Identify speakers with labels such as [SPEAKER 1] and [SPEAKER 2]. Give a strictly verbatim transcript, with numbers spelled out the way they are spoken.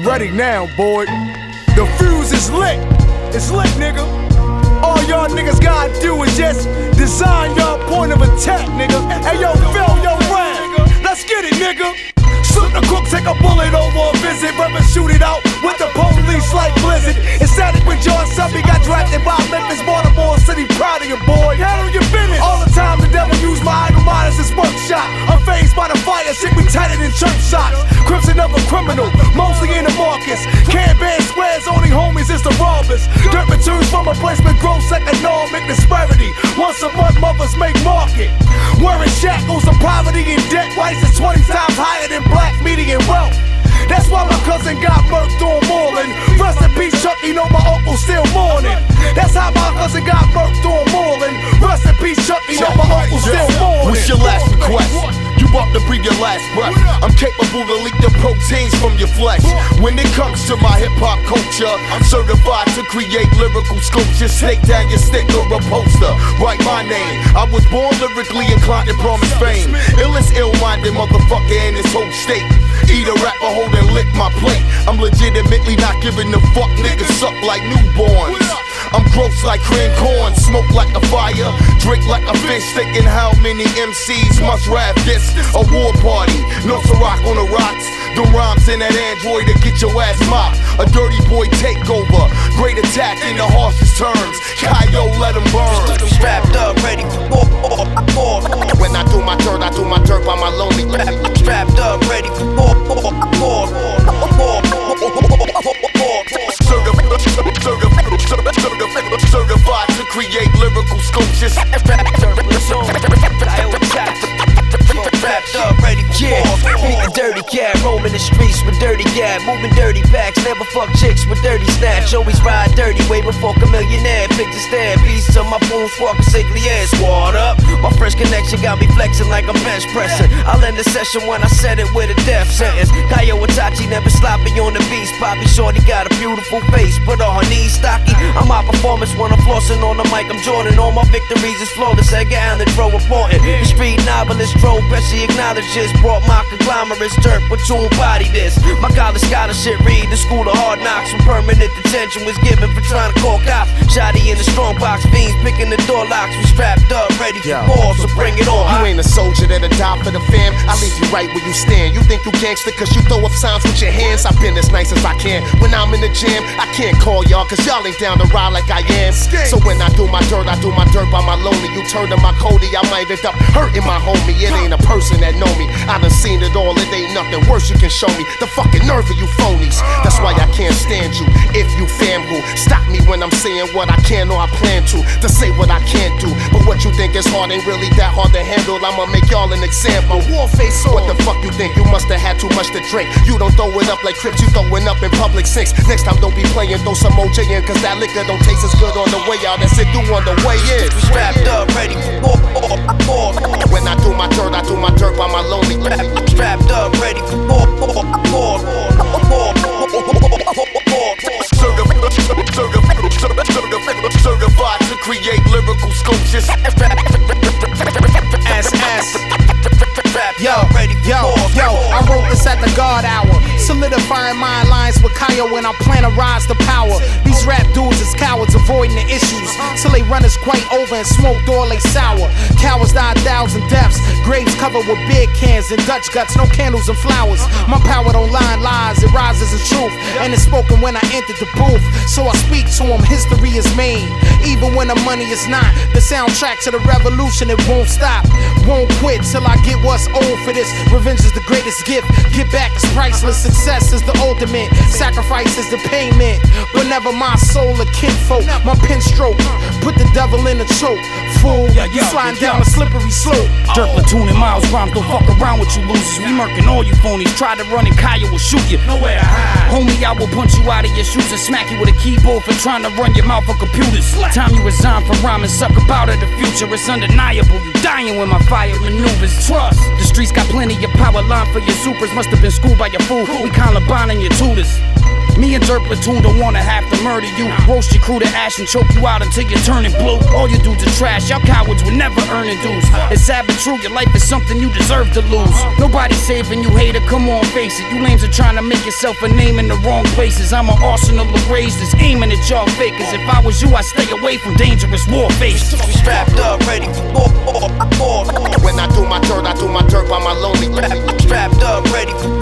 [SPEAKER 1] ready now, boy. The fuse is lit. It's lit, nigga. All y'all niggas gotta do is just design your point of attack, nigga. Hey, yo, Phil, yo, Rap. Let's get it, nigga. Shoot the crook, take a bullet over a visit, rather shoot it out with the police like Blizzard. Instead when John Subby got drafted by Memphis, Baltimore City, proud of you, boy. Handle your business. All the time the devil used my idle mind as his workshop. I'm phased by the fire, shit we tighter than church shots. Crips another criminal, mostly in the Marcus. Can't ban squares, only homies is the robbers. Dirt returns from a placement, gross economic disparity. Once a month, mothers make market. Wearing shackles of poverty and debt, prices twenty times higher than black median wealth. That's why my cousin got murked on Moreland. Rest in peace, Chucky, know my uncle still mourning. That's how my cousin got murked on Moreland. Rest in peace, Chucky, know my uncle still mourning.
[SPEAKER 2] What's your last request? You up to breathe your last breath. I'm capable to leak the proteins from your flesh. When it comes to my hip-hop culture, I'm certified to create lyrical sculptures. Snake down your stick or a poster. Write my name. I was born lyrically inclined and promised fame. Illest ill-minded motherfucker in this whole state. Eat a rapper, hold and lick my plate. I'm legitimately not giving a fuck. Niggas suck like newborns. I'm gross like cream corn, smoke like a fire, drink like a fish, thinking how many M Cs must rap this. A war party, no rock on the rocks. The rhymes in that Android to get your ass mopped. A dirty boy takeover, great attack in the harshest terms. Kyo, let him burn.
[SPEAKER 3] Strapped up, ready for war.
[SPEAKER 2] When I do my dirt, I do my dirt by my lonely.
[SPEAKER 3] Strapped up, ready for war.
[SPEAKER 2] Certified to create lyrical sculptures.
[SPEAKER 3] Strapped up, ready for yeah. Beat the dirty cat, roaming the streets with dirty gab, moving dirty packs, never fuck chicks with dirty snatch. Always ride dirty, way before a millionaire. Picture stand, beats to my boom, squawk a sickly ass. Squad up, my fresh connection got me flexing like I'm bench pressing. I'll end the session when I said it with a death sentence. Kyo Itachi never sloppy on the beats. Poppy Shorty got a beautiful face, but on her knees stocky. I'm my performance when I'm flossing on the mic. I'm Jordan, all my victories is flawless. Edgar Allan Poe reporting. The street novelist drove, Pesci acknowledges. Brought my conglomerates, dirt with two body this. My college scholarship read the school of hard knocks. When permanent detention was given for trying to call cops. Shotty in the strong box, fiends picking the door locks. We strapped up, ready for war, so bring it on.
[SPEAKER 2] You ain't a soldier that'll die for the fam. I leave you right where you stand. You think you gangster cause you throw up signs with your hands. I've been as nice as I can. When I'm in the gym, I can't call y'all cause y'all ain't down to ride like I am. So when I do my dirt, I do my dirt by my lonely. You turn to my Cody, I might end up hurting my homie. It ain't a person that know me. I done seen it all, it ain't nothing worse you can show me. The fucking nerve of you phonies. That's why I can't stand you. If you fam who stop me when I'm saying what I can or I plan to. To say what I can't do. But what you think is hard ain't really that hard to handle. I'ma make y'all an example. Warface on. What the fuck you think? You must have had too much to drink. You don't throw it up like Crips, you throwing up in public sinks. Next time don't be playing, throw some O J in. Cause that liquor don't taste as good on the way out as it do on the way in.
[SPEAKER 3] We strapped up, ready for war.
[SPEAKER 2] When I do my dirt, I do my dirt by my lonely.
[SPEAKER 3] Strapped up, ready for war.
[SPEAKER 2] Certified to create lyrical sculptures.
[SPEAKER 4] S S. Yo, yo, yo, I wrote this at the guard hour. Solidifying my lines with Kyo when I plan to rise to power. These rap dudes is cowards avoiding the issues till they run us quite over and smoked all they sour. Cowards die a thousand deaths, graves covered with beer cans and Dutch guts, no candles and flowers. My power don't lie in lies, it rises in truth, and it's spoken when I entered the booth. So I speak to them, history is mean, even when the money is not. The soundtrack to the revolution, it won't stop, won't quit till I get what's owed for this. Revenge is the greatest gift, get back is priceless. Success is the ultimate, sacrifice is the payment. But never my soul or kinfolk, my pen stroke, put the devil in a choke. Fool,
[SPEAKER 5] yeah,
[SPEAKER 4] you
[SPEAKER 5] yo,
[SPEAKER 4] sliding
[SPEAKER 5] yo.
[SPEAKER 4] down a slippery slope.
[SPEAKER 5] Dirt platoon and miles rhymes, don't fuck around with you losers. We murking all you phonies, try to run and Kyo will shoot you. Nowhere to hide. Homie, I will punch you out of your shoes and smack you with a keyboard for trying to run your mouth on computers. Time you resign from rhyming, suck about of the future, it's undeniable. You dying when my fire maneuvers. Trust, the streets got plenty of power line for your supers. Must have been schooled by your fool. We Columbine and your tutors. Me and Dirt Platoon don't wanna have to murder you. Roast your crew to ash and choke you out until you're turning blue. All you dudes are trash, y'all cowards would never earn a dues. It's sad but true, your life is something you deserve to lose. Nobody saving you, hater, come on, face it. You lames are trying to make yourself a name in the wrong places. I'm an arsenal of rage that's aiming at y'all fakers. If I was you, I'd stay away from dangerous war faces.
[SPEAKER 3] We strapped up, ready for war.
[SPEAKER 2] When I do my dirt, I do my dirt by my lonely.
[SPEAKER 3] Strapped up, ready for